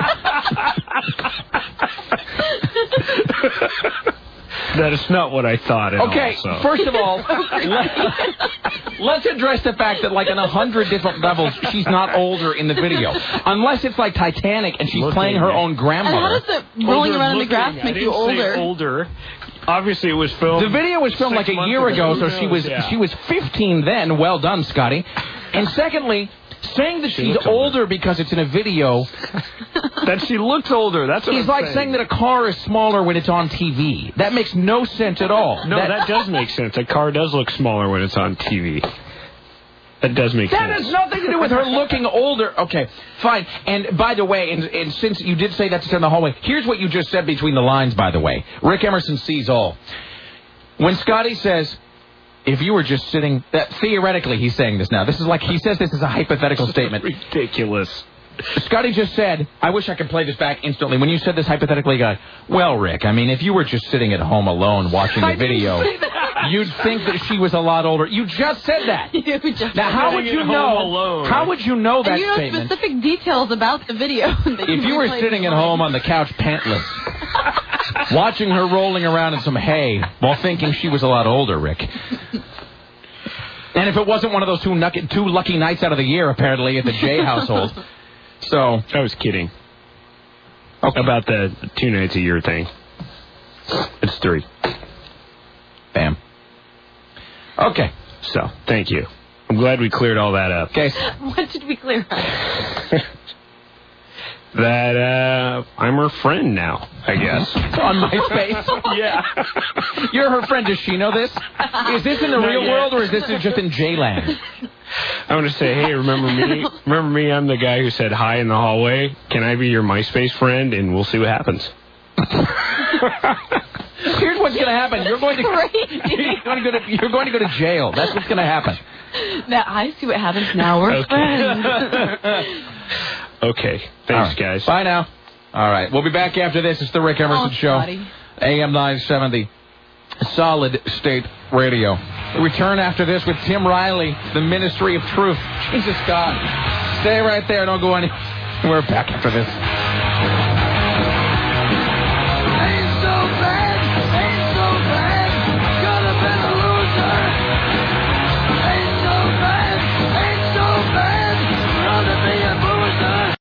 That is not what I thought at Okay, all. So. first of all, let, let's address the fact that, like, on a hundred different levels, she's not older in the video. Unless it's like Titanic and she's Looking playing her at- own And how grandmother. does the rolling Older around in the looking, grass I make didn't you say older? older. Obviously, it was filmed. The video was filmed six like a months year ago, so Who she was knows? Yeah. she was fifteen then. Well done, Scotty. And secondly, saying that She she's looks older older. because it's in a video That she looks older. That's what is I'm like saying. saying that a car is smaller when it's on T V. That makes no sense at all. No, that, does make sense. A car does look smaller when it's on T V. That does make That sense. has nothing to do with her looking older. Okay, fine. And by the way, and, and since you did say that to in the hallway, here's what you just said between the lines, by the way. Rick Emerson sees all. When Scotty says, if you were just sitting, that theoretically he's saying this now. This is like, he says this is a hypothetical statement. Ridiculous. Scotty just said, I wish I could play this back instantly. When you said this hypothetically, you go, well, Rick, I mean, if you were just sitting at home alone watching the video, you'd think that she was a lot older. You just said that. You just Now, how would Sitting you at know? home alone. How would you know that and you know statement? specific details about the video. that If you were replayed sitting at online. home on the couch pantless, watching her rolling around in some hay while thinking she was a lot older, Rick. And if it wasn't one of those two, nucky, two lucky nights out of the year, apparently, at the J household. So, I was kidding. okay. About the two nights a year thing. It's three. Bam. Okay. So, thank you. I'm glad we cleared all that up. Okay. What did we clear up? That, uh, I'm her friend now, I guess. On MySpace? Yeah. You're her friend. Does she know this? Is this in the Not real yet. world, or is this just in J-Land? I want to say, hey, remember me? Remember me? I'm the guy who said hi in the hallway. Can I be your MySpace friend? And we'll see what happens. Here's what's going to happen. You're going to, you're going to go to you're going to go to jail. That's what's going to happen. Now I see what happens. Now we're Okay. friends. Okay. Thanks, All right. guys. Bye now. All right. We'll be back after this. It's the Rick Emerson Oh, Show. Scotty. A M nine seventy. Solid State Radio. We return after this with Tim Riley, the Ministry of Truth. Jesus God. Stay right there. Don't go anywhere. We're back after this.